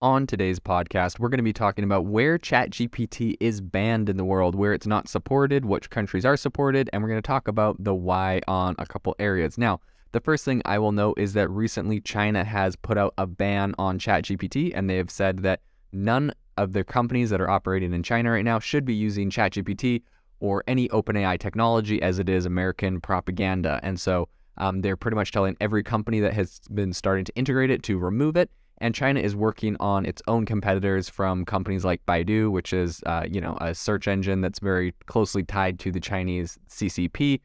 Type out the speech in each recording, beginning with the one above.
On today's podcast, we're going to be talking about where ChatGPT is banned in the world, where it's not supported, which countries are supported, and we're going to talk about the why on a couple areas. Now, the first thing I will note is that recently China has put out a ban on ChatGPT, and they have said that none of the companies that are operating in China right now should be using ChatGPT or any OpenAI technology, as it is American propaganda. And so they're pretty much telling every company that has been starting to integrate it to remove it. And China is working on its own competitors from companies like Baidu, which is, a search engine that's very closely tied to the Chinese CCP,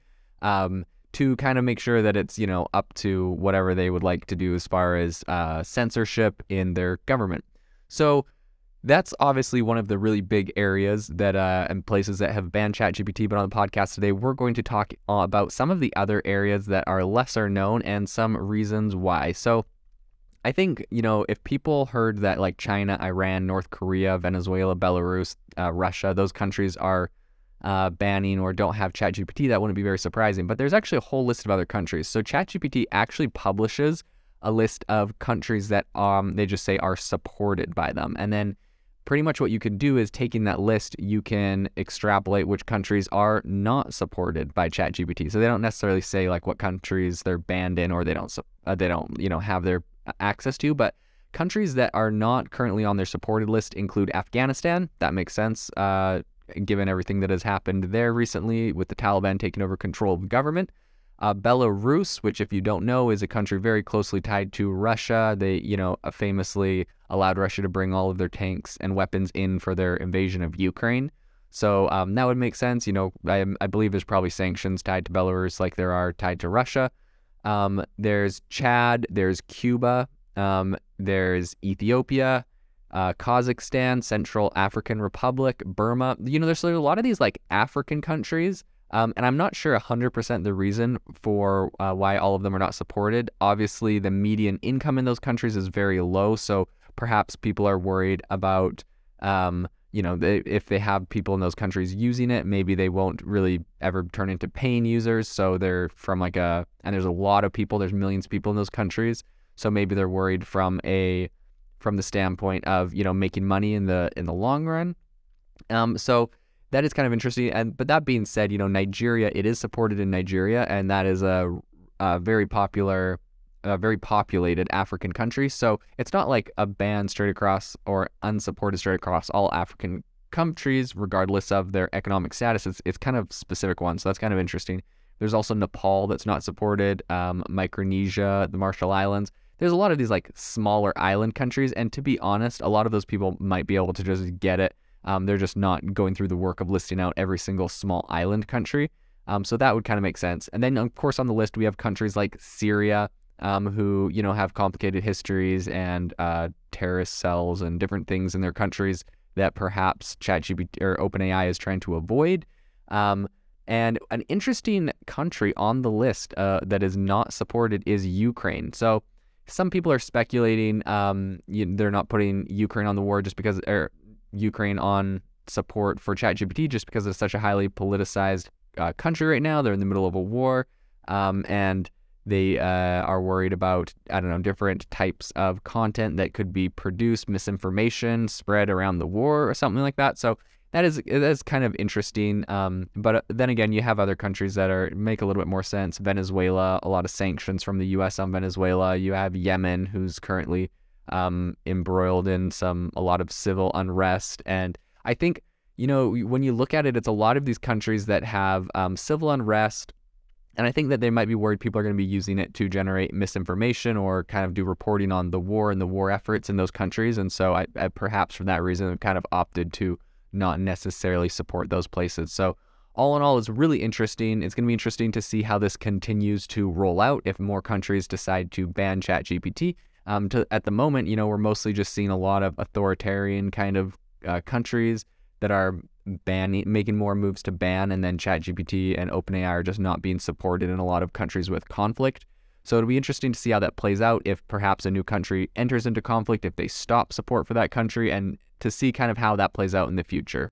to kind of make sure that it's, up to whatever they would like to do as far as censorship in their government. So that's obviously one of the really big areas that and places that have banned ChatGPT. But on the podcast today, we're going to talk about some of the other areas that are lesser known and some reasons why. So I think, if people heard that like China, Iran, North Korea, Venezuela, Belarus, Russia, those countries are banning or don't have ChatGPT, that wouldn't be very surprising. But there's actually a whole list of other countries. So ChatGPT actually publishes a list of countries that they just say are supported by them. And then pretty much what you can do is taking that list, you can extrapolate which countries are not supported by ChatGPT. So they don't necessarily say like what countries they're banned in or they don't have their access to, but countries that are not currently on their supported list include Afghanistan. That makes sense, given everything that has happened there recently with the Taliban taking over control of the government. Belarus, which if you don't know, is a country very closely tied to Russia. They, famously allowed Russia to bring all of their tanks and weapons in for their invasion of Ukraine. So that would make sense. I believe there's probably sanctions tied to Belarus like there are tied to Russia. There's Chad, there's Cuba, there's Ethiopia, Kazakhstan, Central African Republic, Burma. There's a lot of these like African countries, and I'm not sure 100% the reason for why all of them are not supported. Obviously, the median income in those countries is very low, so perhaps people are worried about if they have people in those countries using it, maybe they won't really ever turn into paying users. So they're and there's a lot of people, there's millions of people in those countries. So maybe they're worried from the standpoint of, making money in the long run. So that is kind of interesting. But that being said, Nigeria, it is supported in Nigeria, and that is a very popular, very populated African country. So it's not like a ban straight across or unsupported straight across all African countries, regardless of their economic status. It's kind of specific ones. So that's kind of interesting. There's also Nepal that's not supported, Micronesia, the Marshall Islands. There's a lot of these like smaller island countries. And to be honest, a lot of those people might be able to just get it. They're just not going through the work of listing out every single small island country. So that would kind of make sense. And then, of course, on the list, we have countries like Syria, who, have complicated histories and terrorist cells and different things in their countries that perhaps ChatGPT or OpenAI is trying to avoid. And an interesting country on the list that is not supported is Ukraine. So some people are speculating they're not putting Ukraine on the war just because, or Ukraine on support for ChatGPT just because it's such a highly politicized country right now. They're in the middle of a war, and they are worried about, different types of content that could be produced, misinformation spread around the war or something like that. So that is kind of interesting. But then again, you have other countries that make a little bit more sense. Venezuela, a lot of sanctions from the U.S. on Venezuela. You have Yemen, who's currently embroiled in a lot of civil unrest. And I think, when you look at it, it's a lot of these countries that have civil unrest. And I think that they might be worried people are going to be using it to generate misinformation or kind of do reporting on the war and the war efforts in those countries. And so I perhaps for that reason have kind of opted to not necessarily support those places. So all in all, it's really interesting. It's going to be interesting to see how this continues to roll out if more countries decide to ban ChatGPT. At the moment, we're mostly just seeing a lot of authoritarian kind of countries that are making more moves to ban, and then ChatGPT and OpenAI are just not being supported in a lot of countries with conflict. So it'll be interesting to see how that plays out if perhaps a new country enters into conflict, if they stop support for that country, and to see kind of how that plays out in the future.